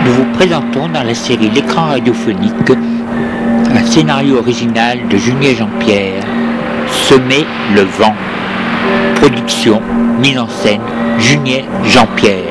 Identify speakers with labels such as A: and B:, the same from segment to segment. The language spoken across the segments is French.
A: nous vous présentons dans la série L'écran radiophonique un scénario original de Julien Jean-Pierre, Semer le vent. Production, mise en scène, Julien Jean-Pierre.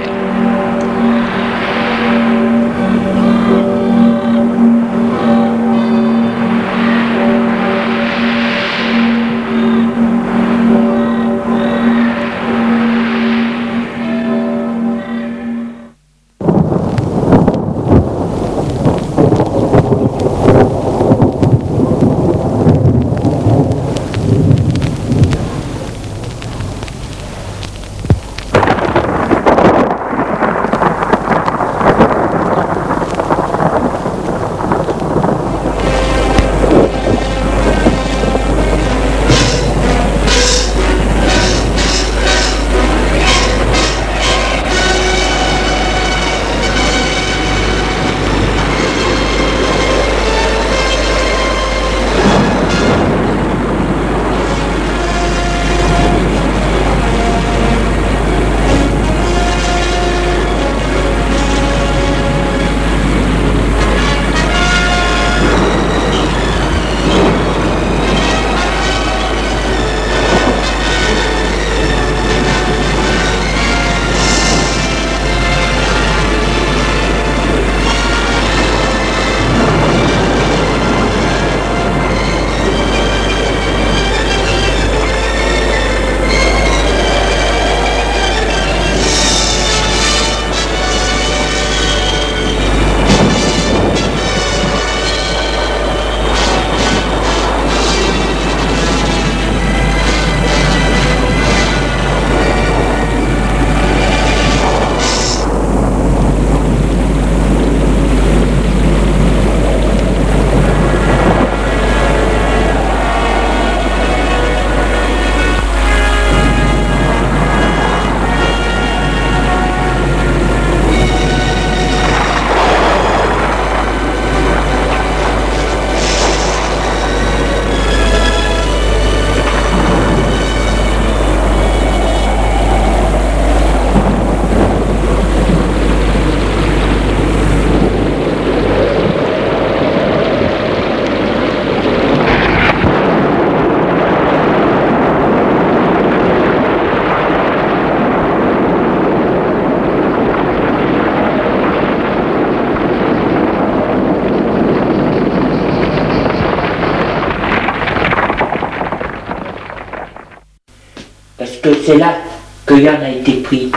B: C'est là que Yann a été pris.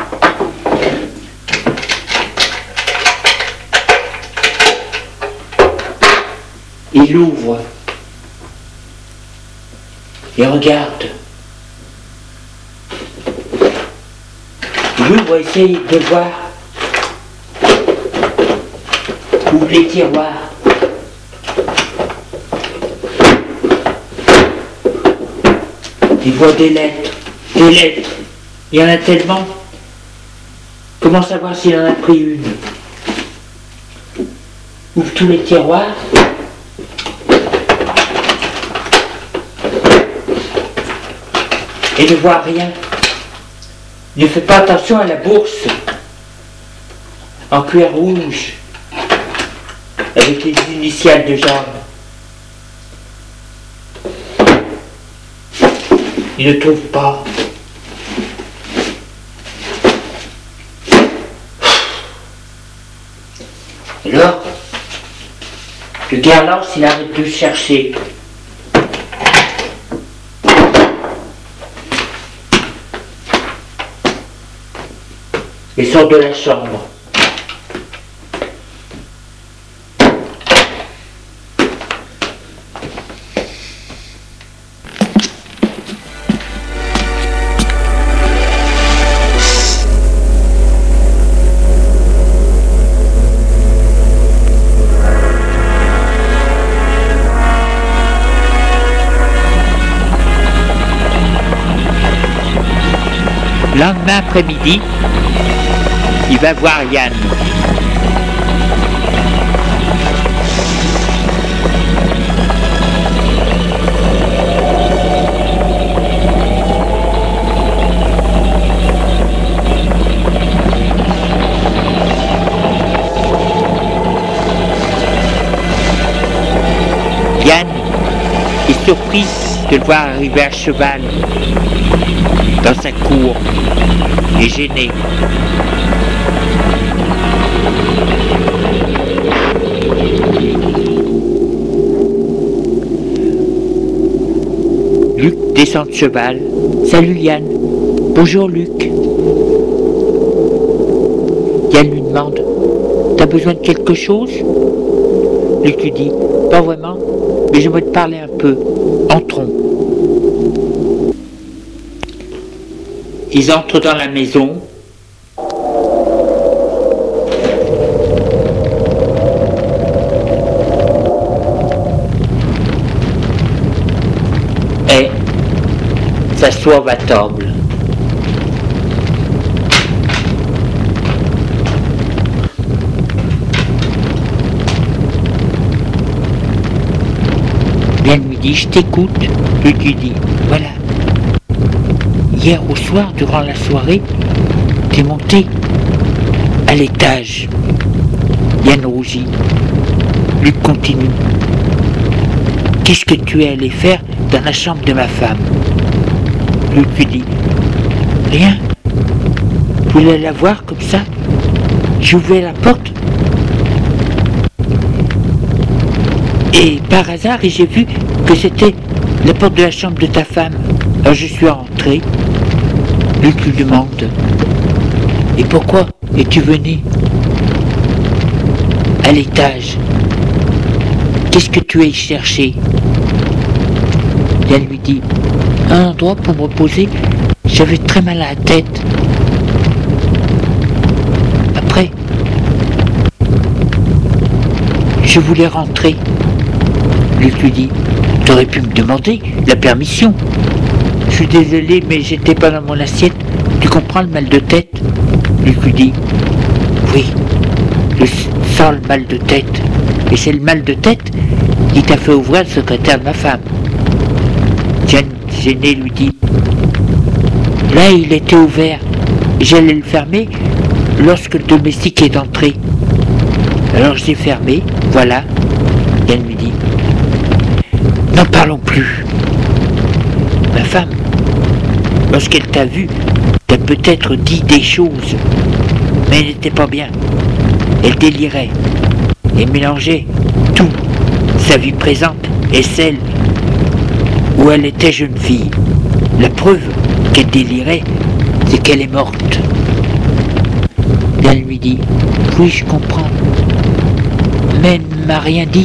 B: Il l'ouvre et regarde. Il ouvre et essaye de voir. Ouvre les tiroirs. Il voit des lettres. Des lettres, il y en a tellement. Comment savoir s'il en a pris une? Ouvre tous les tiroirs. Et ne voit rien. Ne fait pas attention à la bourse en cuir rouge avec les initiales de Jeanne. Il ne trouve pas. Alors, le Guerlain, il arrête de chercher. Il sort de la chambre.
A: Lendemain après-midi, il va voir Yann. de le voir arriver à cheval dans sa cour et gêné. Luc descend de cheval. Salut Yann. Bonjour Luc. Yann lui demande, t'as besoin de quelque chose? Luc lui dit, pas vraiment, mais j'aimerais te parler un peu. Entrons. Ils entrent dans la maison. Et s'assoient à table. Yann lui dit, je t'écoute. Luc lui dit, voilà. Hier au soir, durant la soirée, t'es monté à l'étage. Yann rougit. Luc continue. Qu'est-ce que tu es allé faire dans la chambre de ma femme? Luc lui dit, rien. Je voulais la voir comme ça. J'ai ouvert la porte. Et par hasard, j'ai vu que c'était la porte de la chambre de ta femme. Alors je suis rentré. Luc lui demande, et pourquoi es-tu venu à l'étage? Qu'est-ce que tu es y chercher? Elle lui dit, un endroit pour me reposer, j'avais très mal à la tête. Après, je voulais rentrer. Luc lui dit, t'aurais pu me demander la permission. Je suis désolé, mais j'étais pas dans mon assiette. Tu comprends le mal de tête? Luc lui dit, oui, je sens le mal de tête. Et c'est le mal de tête qui t'a fait ouvrir le secrétaire de ma femme. Yann, gêné, lui dit, là il était ouvert. J'allais le fermer lorsque le domestique est entré. Alors je l'ai fermé, voilà. Yann lui dit, n'en parlons plus. Ma femme, lorsqu'elle t'a vu, t'a peut-être dit des choses, mais elle n'était pas bien. Elle délirait et mélangeait tout, sa vie présente et celle où elle était jeune fille. La preuve qu'elle délirait, c'est qu'elle est morte. Elle lui dit, oui, je comprends, mais elle ne m'a rien dit.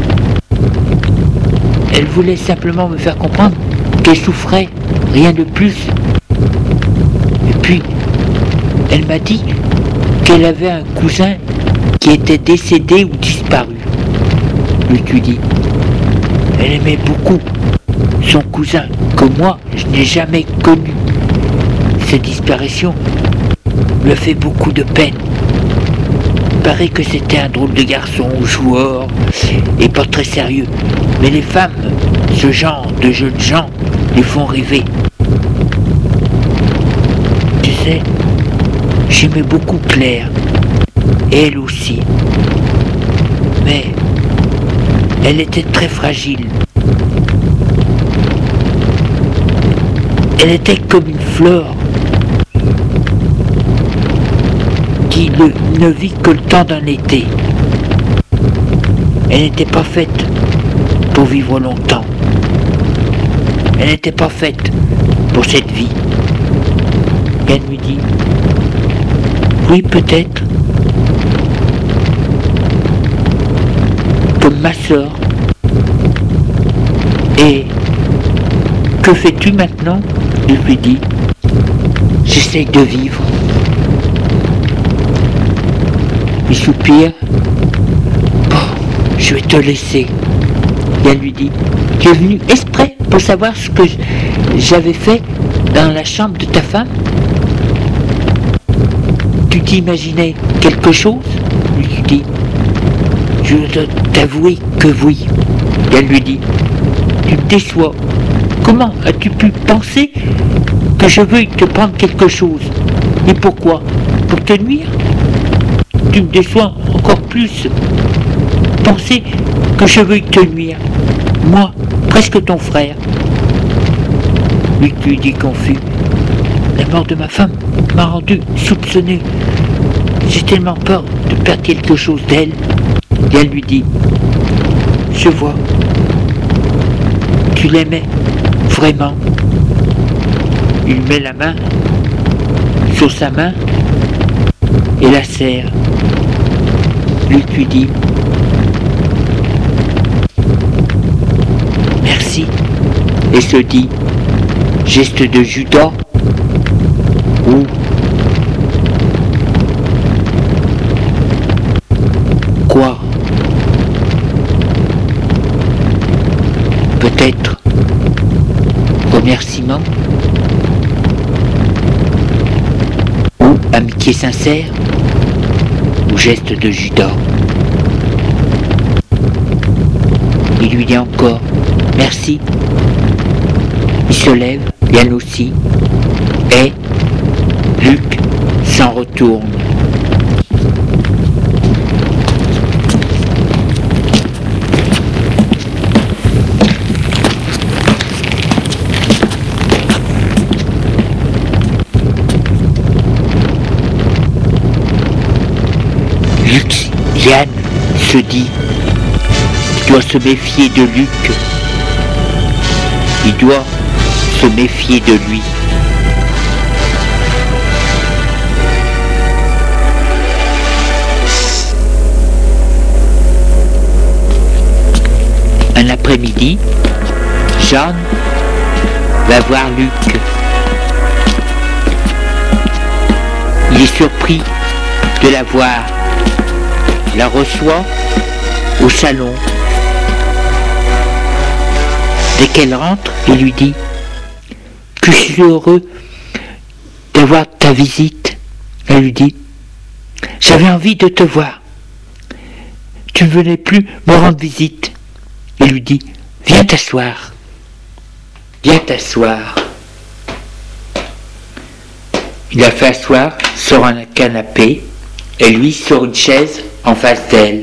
A: Elle voulait simplement me faire comprendre qu'elle souffrait, rien de plus. Et puis, elle m'a dit qu'elle avait un cousin qui était décédé ou disparu. Luc lui dit, elle aimait beaucoup son cousin, que moi, je n'ai jamais connu. Cette disparition lui a fait beaucoup de peine. Il paraît que c'était un drôle de garçon, joueur, et pas très sérieux. Mais les femmes, ce genre de jeunes gens, les font rêver. Tu sais, j'aimais beaucoup Claire, et elle aussi. Mais elle était très fragile. Elle était comme une fleur qui ne vit que le temps d'un été. Elle n'était pas faite pour vivre longtemps. Elle n'était pas faite pour cette vie. Elle lui dit, oui, peut-être, comme ma sœur. Et que fais-tu maintenant? Je lui dis, j'essaye de vivre. Il soupire. Bon, je vais te laisser. Et elle lui dit, tu es venu exprès pour savoir ce que j'avais fait dans la chambre de ta femme? Tu t'imaginais quelque chose? Lui dit, je dois t'avouer que oui. Et elle lui dit, tu me déçois. Comment as-tu pu penser que je veuille te prendre quelque chose? Et pourquoi? Pour te nuire? Tu me déçois encore plus. Penser que je veuille te nuire. Moi, presque ton frère. Luc lui dit confus. La mort de ma femme m'a rendu soupçonné. J'ai tellement peur de perdre quelque chose d'elle. Yann lui dit, je vois. Tu l'aimais vraiment. Il met la main sur sa main et la serre. Luc lui dit, merci, et se dit, geste de Judas, ou quoi? Peut-être remerciement ou amitié sincère ou geste de Judas. Il lui dit encore merci. Il se lève, Yann aussi, et Luc s'en retourne. Yann se dit qu'il doit se méfier de Luc. Il doit se méfier de lui. Un après-midi, Jeanne va voir Luc. Il est surpris de la voir. La reçoit au salon. Dès qu'elle rentre, il lui dit que je suis heureux d'avoir ta visite. Elle lui dit, j'avais envie de te voir. Tu ne venais plus me rendre visite. Il lui dit, viens t'asseoir. Viens t'asseoir. Il la fait asseoir sur un canapé et lui sur une chaise en face d'elle.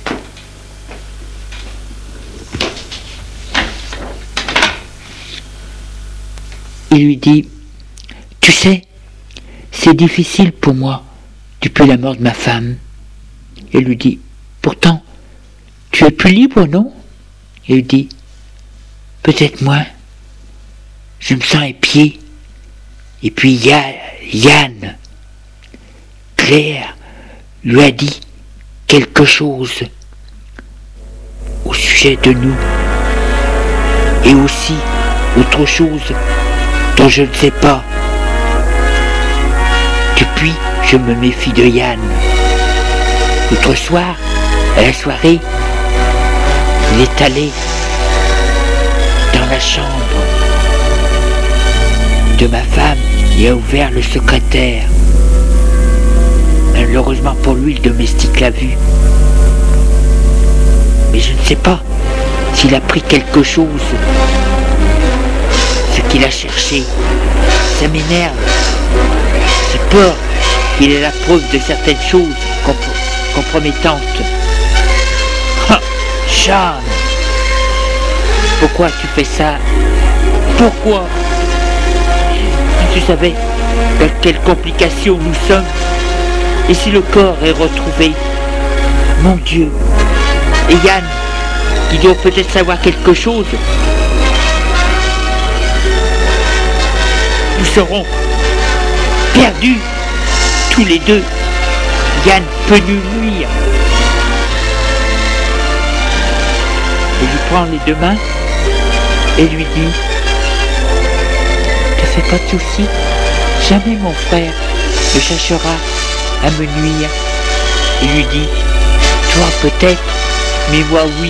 A: Il lui dit, tu sais, c'est difficile pour moi depuis la mort de ma femme. Elle lui dit, pourtant, tu es plus libre, non? Il lui dit, peut-être moins. Je me sens épié. Et puis Yann, Claire, lui a dit quelque chose au sujet de nous et aussi autre chose dont je ne sais pas. Depuis, je me méfie de Yann. L'autre soir, à la soirée, il est allé dans la chambre de ma femme et a ouvert le secrétaire. Malheureusement pour lui, le domestique l'a vu. Mais je ne sais pas s'il a pris quelque chose. Ce qu'il a cherché, ça m'énerve. J'ai peur qu'il ait la preuve de certaines choses compromettantes. Ah, Jeanne, pourquoi tu fais ça? Pourquoi? Si tu savais dans quelles complications nous sommes. Et si le corps est retrouvé, mon Dieu, et Yann, qui doit peut-être savoir quelque chose, nous serons perdus, tous les deux. Yann peut nous nuire. Il lui prend les deux mains et lui dit, ne fais pas de soucis, jamais mon frère ne cherchera à me nuire. Il lui dit, toi peut-être, mais moi oui.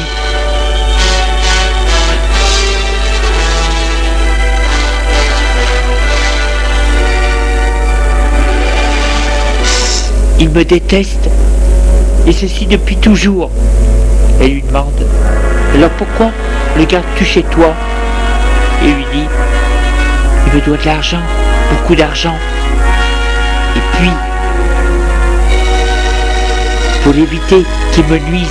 A: Il me déteste, et ceci depuis toujours. Elle lui demande, alors pourquoi le gardes-tu chez toi? Il lui dit, il me doit de l'argent, beaucoup d'argent. Et puis, pour l'éviter qu'il me nuise,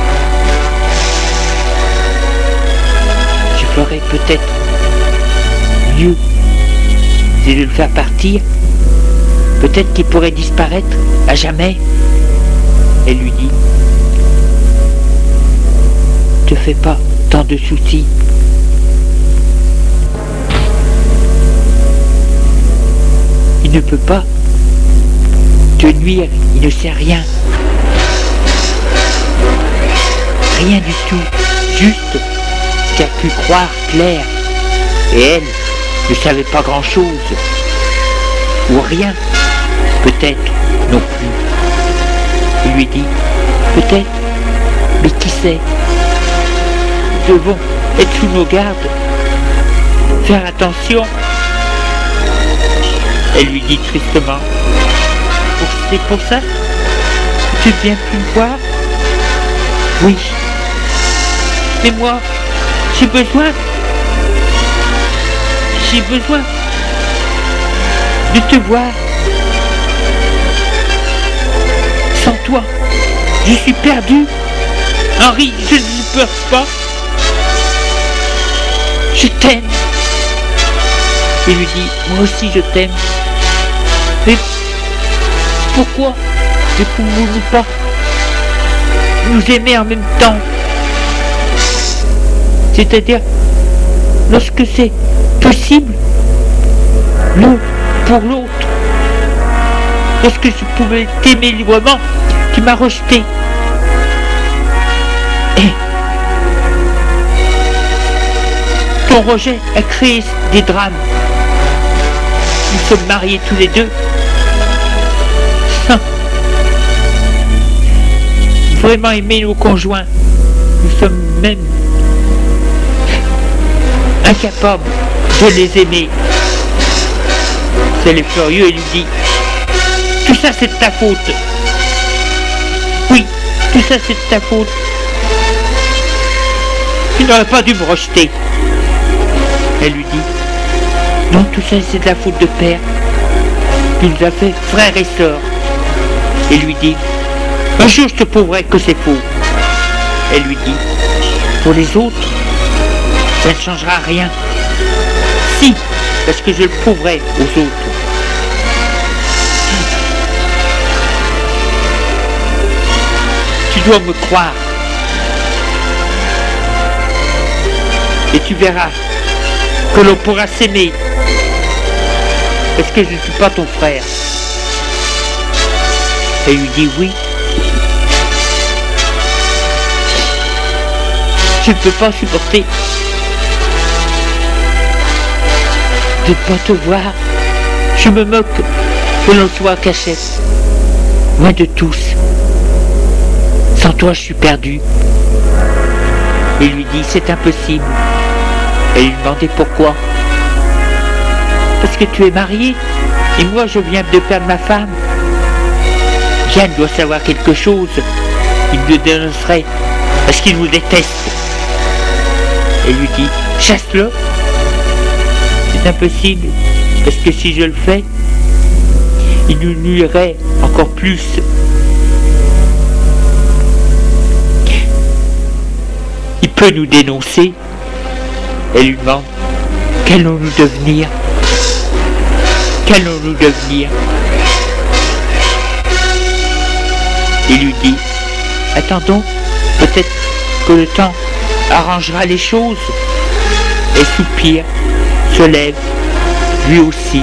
A: je ferai peut-être mieux, c'est de le faire partir. Peut-être qu'il pourrait disparaître à jamais. Elle lui dit, te fais pas tant de soucis. Il ne peut pas te nuire, il ne sait rien. Rien du tout, juste ce qu'a pu croire Claire. Et elle ne savait pas grand-chose. Ou rien, peut-être non plus. Il lui dit, peut-être, mais qui sait? Nous devons être sous nos gardes, faire attention. Elle lui dit tristement, c'est pour ça que tu ne viens plus me voir? Oui. Mais moi, j'ai besoin de te voir. Sans toi, je suis perdu. Henri, je ne pleure pas. Je t'aime. Il lui dit, moi aussi je t'aime. Mais pourquoi ne pouvons-nous pas nous aimer en même temps? C'est-à-dire, lorsque c'est possible, l'un pour l'autre. Lorsque je pouvais t'aimer librement, tu m'as rejeté. Et ton rejet a créé des drames. Nous sommes mariés tous les deux. Sans vraiment aimer nos conjoints. Nous sommes même incapables de les aimer. C'est le furieux et lui dit, tout ça c'est de ta faute. Oui, tout ça c'est de ta faute. Tu n'aurais pas dû me rejeter. Elle lui dit, non, tout ça c'est de la faute de père. Tu nous as fait frères et sœurs. Et lui dit, un jour je te prouverai que c'est faux. Elle lui dit, pour les autres, ça ne changera rien. Si, parce que je le prouverai aux autres. Tu dois me croire. Et tu verras que l'on pourra s'aimer. Parce que je ne suis pas ton frère. Elle lui dit oui. Je ne peux pas supporter de ne pas te voir. Je me moque que l'on soit caché. Loin de tous. Sans toi, je suis perdu. Il lui dit, c'est impossible. Elle lui demandait pourquoi. Parce que tu es marié, et moi je viens de perdre ma femme. Yann doit savoir quelque chose. Il le dénoncerait, parce qu'il nous déteste. Elle lui dit, chasse-le. C'est impossible, parce que si je le fais, il nous nuirait encore plus. Il peut nous dénoncer. Elle lui demande, qu'allons-nous devenir? Qu'allons-nous devenir? Il lui dit, attendons, peut-être que le temps arrangera les choses. Et soupire, se lève, lui aussi.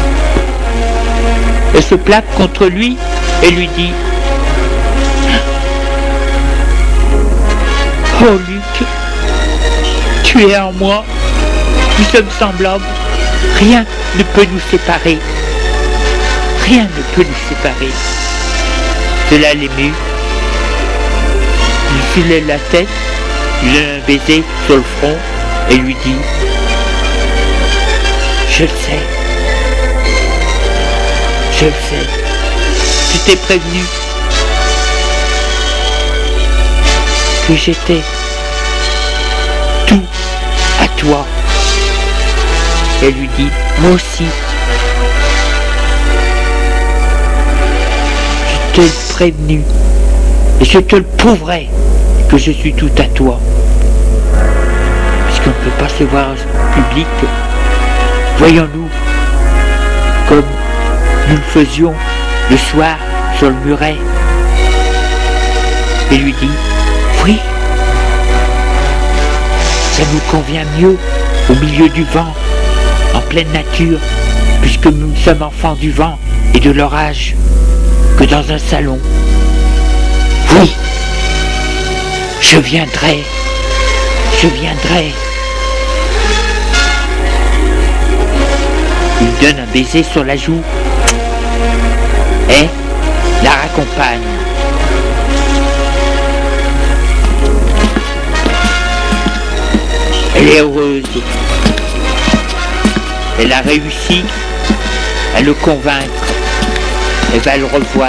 A: Elle se plaque contre lui et lui dit, oh Luc, tu es en moi, nous sommes semblables, rien ne peut nous séparer. Rien ne peut nous séparer. Cela l'émut. Il soulève la tête, lui donne un baiser sur le front et lui dit, je le sais. Je le sais. Je t'ai prévenu que j'étais tout à toi. Elle lui dit, moi aussi. Je t'ai prévenu et je te le prouverai que je suis tout à toi. Puisqu'on ne peut pas se voir en public, Voyons-nous comme nous le faisions le soir sur le muret. Et lui dit, oui, ça nous convient mieux au milieu du vent, en pleine nature, puisque nous sommes enfants du vent et de l'orage, que dans un salon. Oui, je viendrai. Il donne un baiser sur la joue et la raccompagne. Elle est heureuse. Elle a réussi à le convaincre. Elle va le revoir.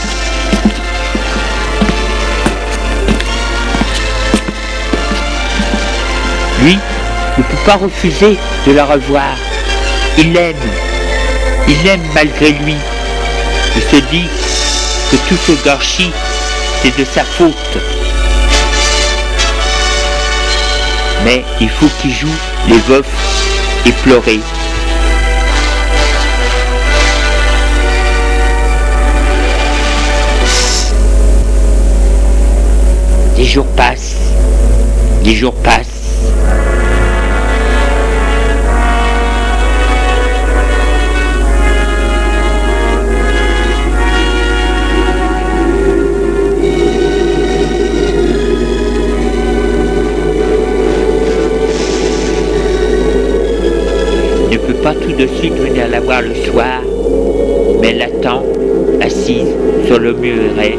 A: Lui ne peut pas refuser de la revoir. Il l'aime malgré lui. Il se dit que tout ce gâchis, c'est de sa faute. Mais il faut qu'il joue les veufs et pleurer. Les jours passent. Il ne peut pas tout de suite venir la voir le soir, mais elle l'attend, assise sur le muret.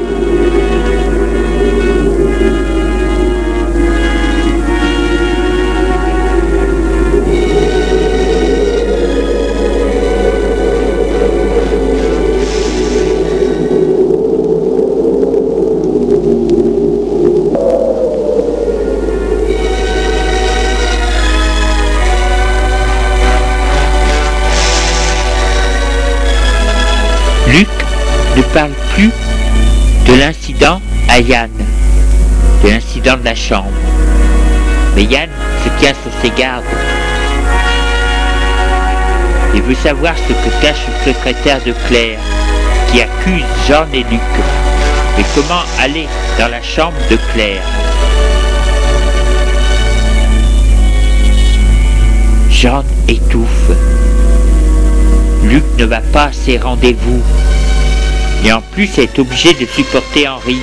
A: Luc ne parle plus de l'incident à Yann, de l'incident de la chambre. Mais Yann se tient sur ses gardes. Il veut savoir ce que cache le secrétaire de Claire, qui accuse Jean et Luc. Et comment aller dans la chambre de Claire. Jean étouffe. Luc ne va pas à ses rendez-vous. Et en plus est obligé de supporter Henri.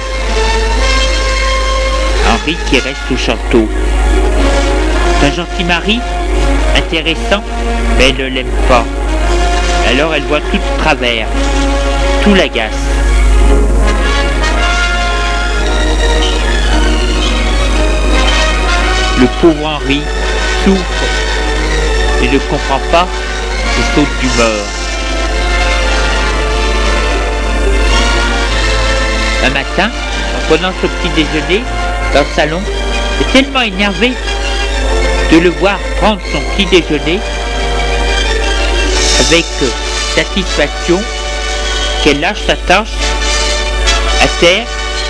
A: Henri qui reste au château. C'est un gentil mari, intéressant, mais elle ne l'aime pas. Alors elle voit tout de travers. Tout l'agace. Le pauvre Henri souffre et ne comprend pas ses sautes d'humeur. Un matin, en prenant son petit déjeuner dans le salon, elle est tellement énervée de le voir prendre son petit déjeuner avec satisfaction qu'elle lâche sa tasse à terre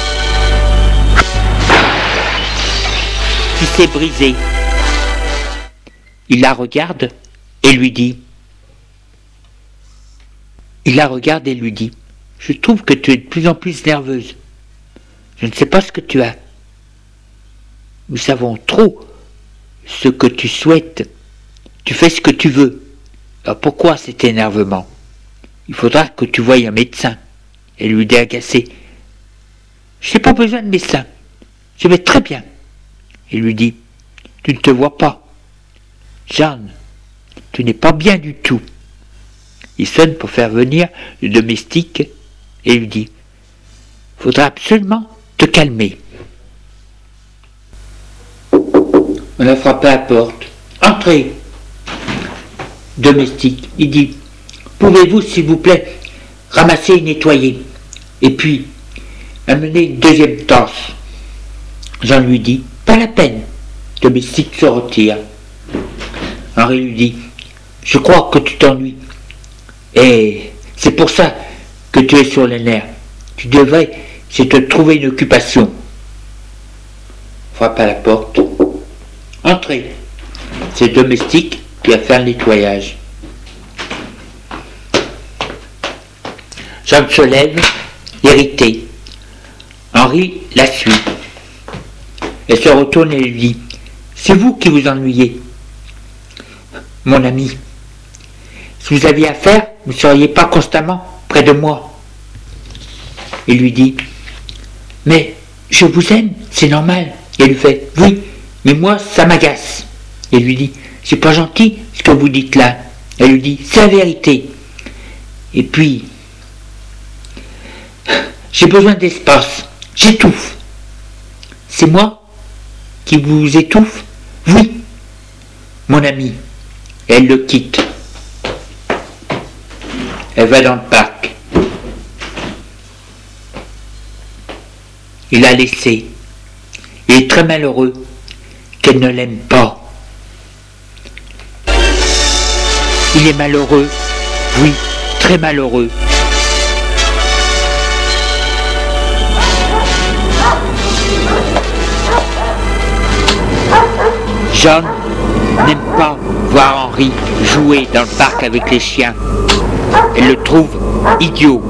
A: qui s'est brisée. Il la regarde et lui dit, je trouve que tu es de plus en plus nerveuse. Je ne sais pas ce que tu as. Nous savons trop ce que tu souhaites. Tu fais ce que tu veux. Alors pourquoi cet énervement? Il faudra que tu voies un médecin. Elle lui dit agacée. Je n'ai pas besoin de médecin. Je vais très bien. Il lui dit, tu ne te vois pas. Jeanne, tu n'es pas bien du tout. Il sonne pour faire venir le domestique et lui dit, faudra absolument te calmer. On a frappé à la porte. Entrez. Domestique, il dit, pouvez-vous s'il vous plaît ramasser et nettoyer, et puis amener une deuxième tasse. Jean lui dit, pas la peine. Domestique se retire. Henri lui dit, je crois que tu t'ennuies. Et c'est pour ça que tu es sur les nerfs. Tu devrais, c'est te trouver une occupation. Frappe à la porte. Entrez. C'est le domestique qui va faire le nettoyage. Jeanne se lève, irritée. Henri la suit. Elle se retourne et lui dit « C'est vous qui vous ennuyez. Mon ami, si vous aviez affaire, vous ne seriez pas constamment près de moi. » Il lui dit « Mais je vous aime, c'est normal. » Et elle lui fait « Oui, mais moi ça m'agace. » Il lui dit « C'est pas gentil ce que vous dites là. » Elle lui dit « C'est la vérité. Et puis, j'ai besoin d'espace. J'étouffe. C'est moi qui vous étouffe? Oui, mon ami. » Elle le quitte. Elle va dans le parc. Il l'a laissée. Il est très malheureux qu'elle ne l'aime pas. Il est malheureux, oui, très malheureux. Jeanne n'aime pas voir Henri jouer dans le parc avec les chiens. Elle le trouve idiot.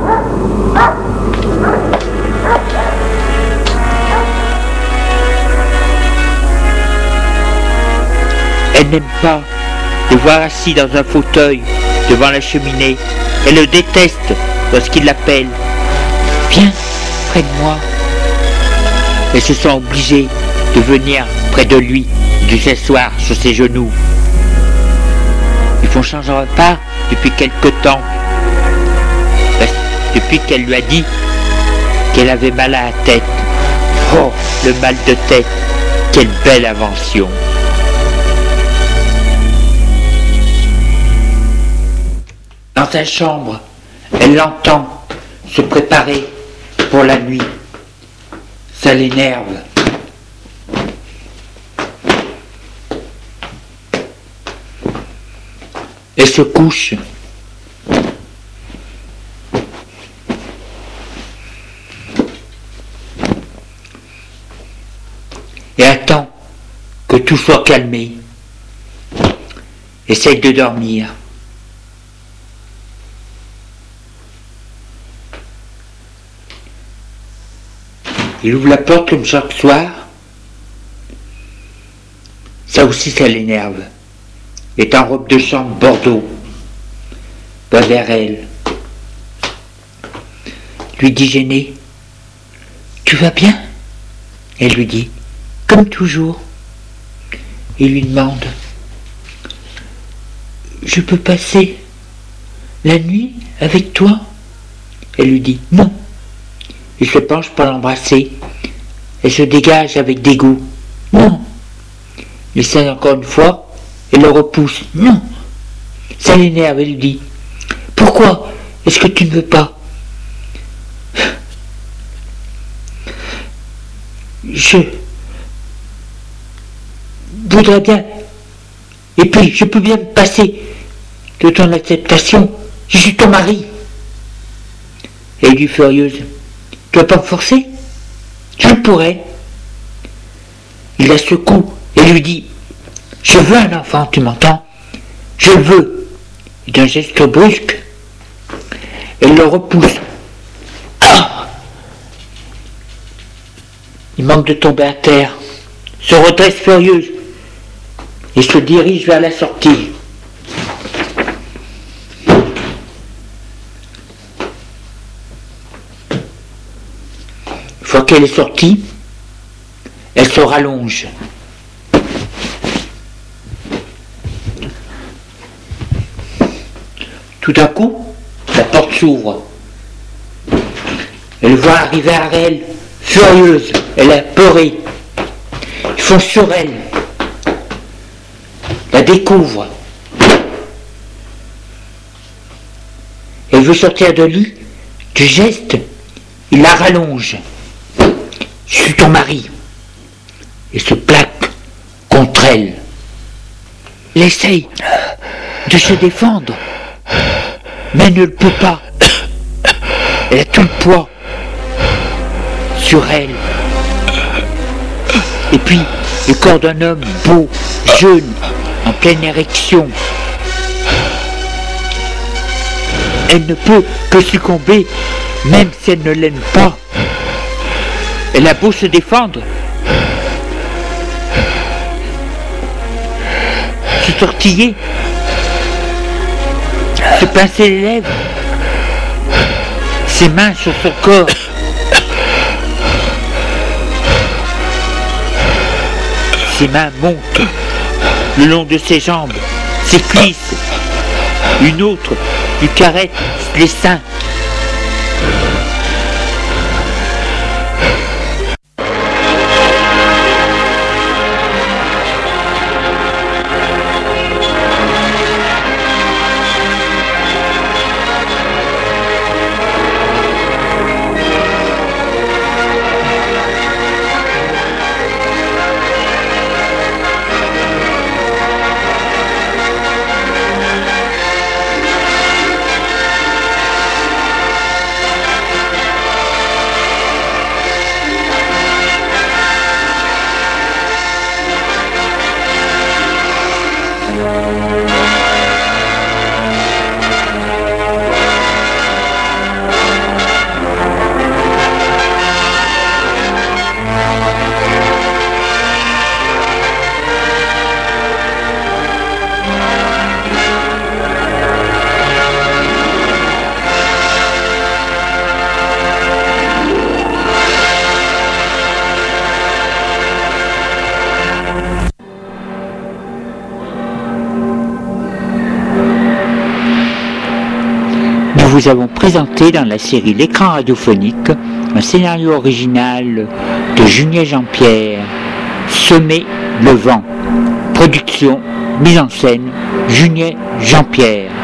A: Elle n'aime pas le voir assis dans un fauteuil devant la cheminée. Elle le déteste lorsqu'il l'appelle. Viens près de moi. Elle se sent obligée de venir près de lui, de s'asseoir sur ses genoux. Ils font changer de repas depuis quelque temps. Depuis qu'elle lui a dit qu'elle avait mal à la tête. Oh, le mal de tête, quelle belle invention. Dans sa chambre, elle l'entend se préparer pour la nuit. Ça l'énerve. Elle se couche. Et attend que tout soit calmé. Essaye de dormir. Il ouvre la porte comme chaque soir. Ça aussi, ça l'énerve. Il est en robe de chambre bordeaux. Va vers elle. Lui dit gêné. Tu vas bien? Elle lui dit. Comme toujours. Il lui demande. Je peux passer la nuit avec toi? Elle lui dit non. Il se penche pour l'embrasser. Elle se dégage avec dégoût. Non. Il essaie encore une fois et le repousse. Non. Ça l'énerve. Elle lui dit pourquoi est-ce que tu ne veux pas? Je voudrais bien. Et puis je peux bien me passer de ton acceptation. Je suis ton mari. Elle dit furieuse. Tu vas pas me forcer? Je le pourrais. Il la secoue et lui dit je veux un enfant, tu m'entends? Je le veux. Et d'un geste brusque, elle le repousse. Ah! Il manque de tomber à terre, se redresse furieuse et se dirige vers la sortie. Une fois qu'elle est sortie, elle se rallonge. Tout d'un coup, la porte s'ouvre. Elle voit arriver Ariel, furieuse, elle a peuré. Ils font sur elle. La découvre. Elle veut sortir de lui. Du geste, il la rallonge. Je suis ton mari. Et se plaque contre elle. Elle essaye de se défendre, mais elle ne le peut pas. Elle a tout le poids sur elle. Et puis, le corps d'un homme beau, jeune, en pleine érection, Elle ne peut que succomber, même si elle ne l'aime pas. Elle a beau se défendre, se tortiller, se pincer les lèvres, ses mains sur son corps. Ses mains montent le long de ses jambes, ses cuisses. Une autre lui caresse les seins. Nous vous avons présenté dans la série L'écran radiophonique un scénario original de Junier Jean-Pierre, Semer le vent. Production, mise en scène, Junier Jean-Pierre.